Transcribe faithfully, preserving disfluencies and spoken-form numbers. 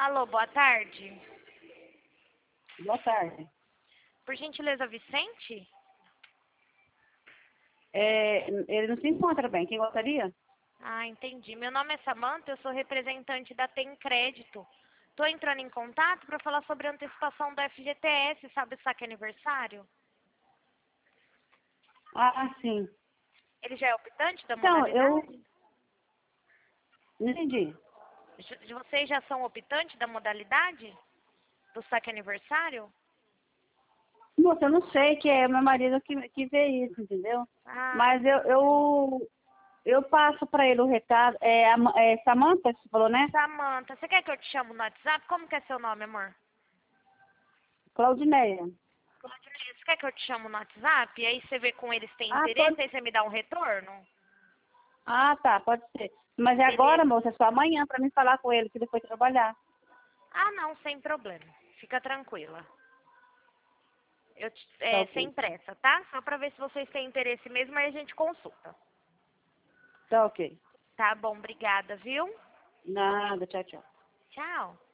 Alô, boa tarde. Boa tarde. Por gentileza, Vicente? É, ele não se encontra bem. Quem gostaria? Ah, entendi. Meu nome é Samanta, eu sou representante da Tem Crédito. Tô entrando em contato para falar sobre a antecipação do F G T S, sabe o saque aniversário? Ah, sim. Ele já é optante da Então, eu modalidade? não entendi. J- Vocês já são optantes da modalidade? Do saque aniversário? Moça, eu não sei, que é meu marido que, que vê isso, entendeu? Ah, Mas eu, eu, eu passo para ele o recado. É, a, Ma- é Samanta, que você falou, né? Samanta, você quer que eu te chame no WhatsApp? Como que é seu nome, amor? Claudineia. Claudinei, você quer que eu te chamo no WhatsApp? E aí você vê com eles se tem Ah, interesse, pode. aí você me dá um retorno? Ah, tá, pode ser. Mas é agora, Beleza. moça, é só amanhã para mim falar com ele, que ele foi trabalhar. Ah, não, sem problema. Fica tranquila. Eu te- Tá é, sem ok. pressa, tá? Só pra ver se vocês têm interesse mesmo, aí a gente consulta. Tá ok. Tá bom, obrigada, viu? Nada, tchau, tchau. Tchau.